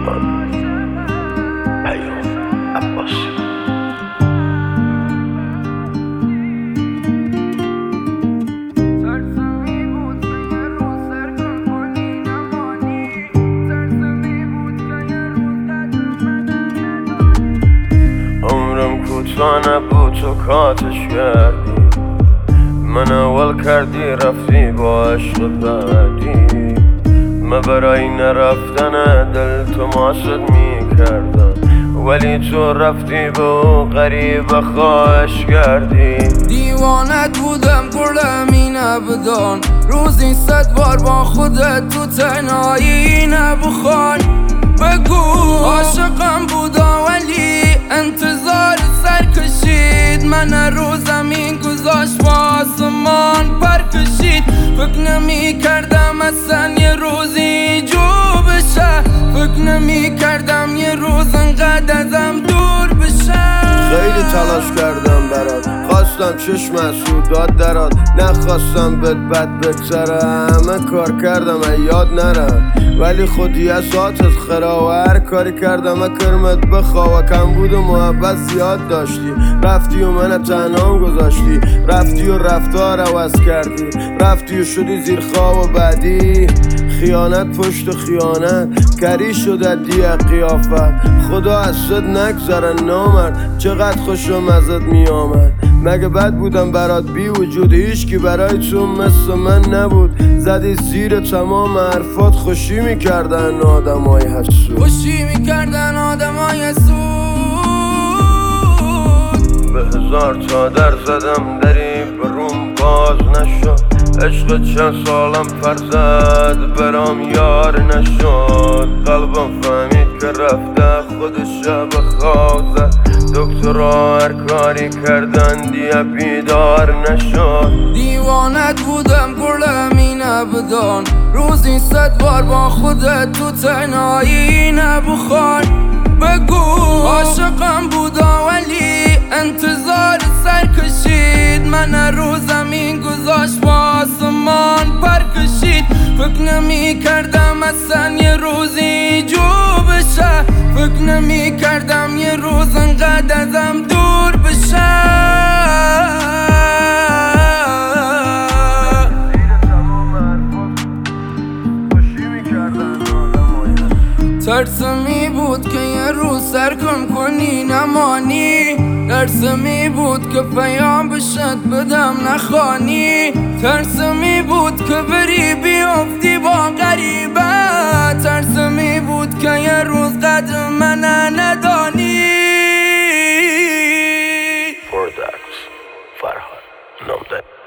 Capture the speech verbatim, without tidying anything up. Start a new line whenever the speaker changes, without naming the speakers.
من پیام عباسی. عمرم کوتاه نبود تو کاتش کردی، من اول کردی رفتی با عشق بعدی. من برای نرفتن دل تو ماسد می کردم، ولی تو رفتی به او غریب خواهش کردی.
دیوانت بودم گلمی نبدان، روزی صد بار با خودت تو تنهایی نبخوان. بگو عاشقم بودا ولی انتظار سر کشید، من رو زمین گذاشت با آسمان پر کشید. فکر نمی کردم اصلا یه روزی جو بشه، فکر نمی کردم یه روز انقدر ازم دور بشه.
خیلی تلاش کردم برات، خواستم چشم سودات درات، نخواستم بد بد بگذره. همه کار کردم یاد نرم، ولی خودی از آتت خرا و هر کاری کردم کرمت بخوا. کم بود و محبت زیاد داشتی، رفتی و من تنهام گذاشتی، رفتی و رفتار عوض کردی، رفتی و شدی زیر خواب و بعدی. خیانت پشت خیانت کری شده دیه قیافت، خدا از صد نگذره نامرد، چقدر خوشم ازت می آمد. مگه بد بودم برات بی وجود، هیچ کی برای تو مثل من نبود. زدی زیر تمام حرفات، خوشی میکردن آدم های حسود،
خوشی میکردن آدم های حسود.
به هزار تا در زدم دری بروم باز نشد، عشق چند سالم فرزد برام یار نشد. قلبم فهمید که رفته خودش به خواب زد، دکترها هر کاری کردن دیگه بیدار نشد.
دیوانت بودم گلمی نبدان، روزی صد بار با خودت تو تنهایی نبخوان. بگو عاشقم بودا ولی انتظار سر کشید، من رو زمین گذاشت با آسمان پر کشید. فکر نمی کردم اصلا یه روزی جو بشه، فکر نمی کردم یه روز انقدر ازم دور بشه. ترسمی بود که یه روز سرکن کنی نمانی، ترسمی بود که پیام بشت بدم نخوانی، ترسمی بود که بری بیافتی با غریبه، ترسمی بود که یه روز قدر من ندانی.
پرودکت فرهاد نامده.